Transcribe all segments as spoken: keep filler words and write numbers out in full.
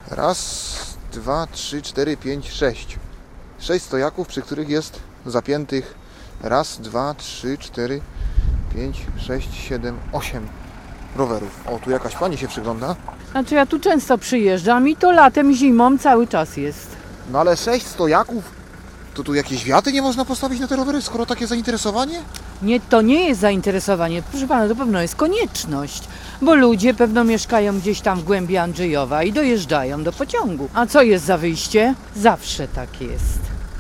Raz, dwa, trzy, cztery, pięć, sześć. Sześć stojaków, przy których jest zapiętych raz, dwa, trzy, cztery, pięć, sześć, siedem, osiem rowerów. O, tu jakaś pani się przygląda. Znaczy ja tu często przyjeżdżam i to latem, zimą cały czas jest. No ale sześć stojaków? To tu jakieś wiaty nie można postawić na te rowery, skoro takie zainteresowanie? Nie, to nie jest zainteresowanie, proszę pana, to pewno jest konieczność, bo ludzie pewno mieszkają gdzieś tam w głębi Andrzejowa i dojeżdżają do pociągu. A co jest za wyjście? Zawsze tak jest.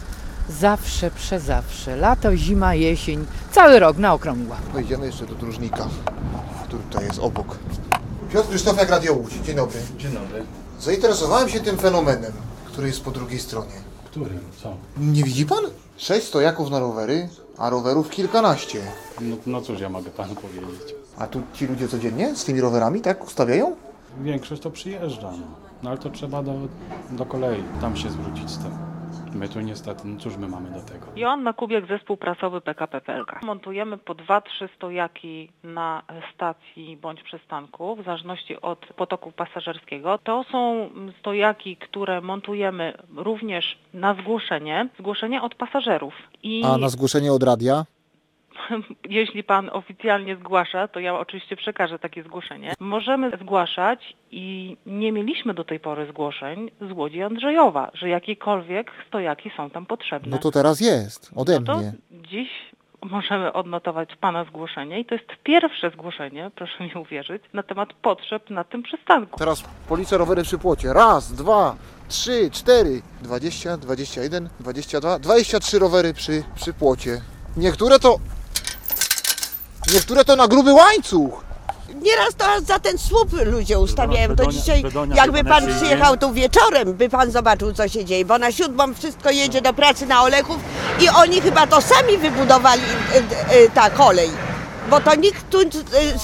Zawsze, przezawsze. Lato, zima, jesień, cały rok na okrągło. Wejdziemy jeszcze do dróżnika, który tutaj jest obok. Piotr Krzysztofiak, Radio Łódź. Dzień dobry. Dzień dobry. Zainteresowałem się tym fenomenem, który jest po drugiej stronie. Którym? Co? Nie widzi pan? Sześć stojaków na rowery, a rowerów kilkanaście. No, no cóż ja mogę panu powiedzieć. A tu ci ludzie codziennie z tymi rowerami tak ustawiają? Większość to przyjeżdża, no. No ale to trzeba do, do kolei, tam się zwrócić z tym. My tu niestety, no cóż my mamy do tego? Joanna Kubiak, zespół prasowy P K P P L K. Montujemy po dwa trzy stojaki na stacji bądź przystanku, w zależności od potoku pasażerskiego. To są stojaki, które montujemy również na zgłoszenie, zgłoszenie od pasażerów. I A na zgłoszenie od radia? jeśli pan oficjalnie zgłasza, to ja oczywiście przekażę takie zgłoszenie. Możemy zgłaszać i nie mieliśmy do tej pory zgłoszeń z Łodzi Andrzejowa, że jakiekolwiek stojaki są tam potrzebne. No to teraz jest, ode No to mnie. dziś możemy odnotować pana zgłoszenie i to jest pierwsze zgłoszenie, proszę mi uwierzyć, na temat potrzeb na tym przystanku. Teraz policzę rowery przy płocie. Raz, dwa, trzy, cztery, dwadzieścia, dwadzieścia jeden, dwadzieścia dwa, dwadzieścia trzy rowery przy, przy płocie. Niektóre to... Niektóre to na gruby łańcuch. Nieraz to za ten słup ludzie ustawiają. To Bedonia- dzisiaj, Bedonia jakby chyba pan na siebie. przyjechał tu wieczorem, by pan zobaczył, co się dzieje, bo na siódmą wszystko jedzie do pracy na Olechów i oni chyba to sami wybudowali, y, y, ta kolej. Bo to nikt tu, y,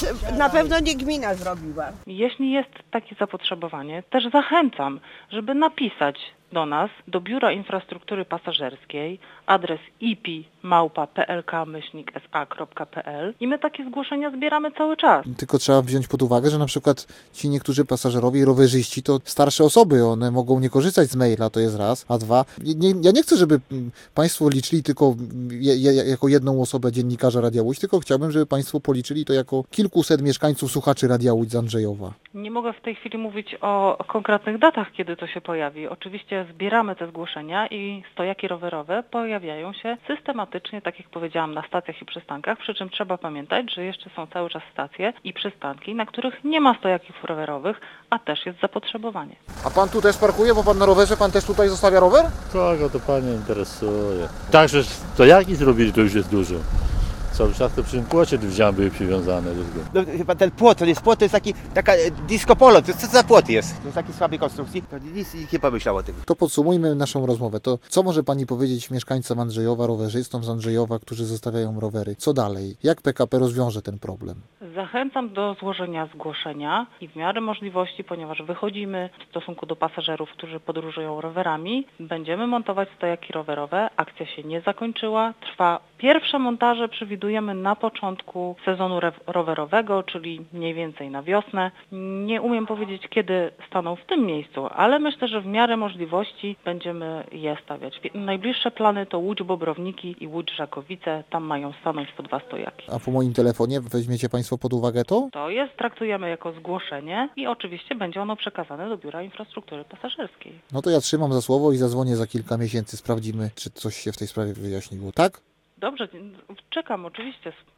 na pewno nie gmina zrobiła. Jeśli jest takie zapotrzebowanie, też zachęcam, żeby napisać do nas, do Biura Infrastruktury Pasażerskiej, adres i p małpa p l k myślnik s a kropka p l i my takie zgłoszenia zbieramy cały czas. Tylko trzeba wziąć pod uwagę, że na przykład ci niektórzy pasażerowie i rowerzyści to starsze osoby, one mogą nie korzystać z maila, to jest raz, a dwa, nie, ja nie chcę, żeby mm, Państwo liczyli tylko je, je, jako jedną osobę dziennikarza Radia Łódź, tylko chciałbym, żeby Państwo policzyli to jako kilkuset mieszkańców, słuchaczy Radia Łódź z Andrzejowa. Nie mogę w tej chwili mówić o konkretnych datach, kiedy to się pojawi. Oczywiście zbieramy te zgłoszenia i stojaki rowerowe pojawiają się systematycznie, tak jak powiedziałam, na stacjach i przystankach, przy czym trzeba pamiętać, że jeszcze są cały czas stacje i przystanki, na których nie ma stojaków rowerowych, a też jest zapotrzebowanie. A Pan tu też parkuje, bo Pan na rowerze, Pan też tutaj zostawia rower? Kogo to Panie interesuje? Także to jaki zrobili, to już jest dużo. Cały czas to przy tym płocie wziąłem, były przywiązane. No, chyba ten płot, to jest płot, to jest taki, taka e, disco polo, to, co to za płot jest? To jest taki słabej konstrukcji, to nic nikt nie pomyślał o tym. To podsumujmy naszą rozmowę. To co może Pani powiedzieć mieszkańcom Andrzejowa, rowerzystom z Andrzejowa, którzy zostawiają rowery? Co dalej? Jak P K P rozwiąże ten problem? Zachęcam do złożenia zgłoszenia i w miarę możliwości, ponieważ wychodzimy w stosunku do pasażerów, którzy podróżują rowerami, będziemy montować stojaki rowerowe. Akcja się nie zakończyła, trwa. Pierwsze montaże przewidujemy na początku sezonu rowerowego, czyli mniej więcej na wiosnę. Nie umiem powiedzieć, kiedy staną w tym miejscu, ale myślę, że w miarę możliwości będziemy je stawiać. Najbliższe plany to Łódź Bobrowniki i Łódź Żakowice. Tam mają stanąć po dwa stojaki. A po moim telefonie weźmiecie Państwo pod uwagę to? To jest, traktujemy jako zgłoszenie i oczywiście będzie ono przekazane do Biura Infrastruktury Pasażerskiej. No to ja trzymam za słowo i zadzwonię za kilka miesięcy. Sprawdzimy, czy coś się w tej sprawie wyjaśniło, tak? Dobrze, czekam oczywiście.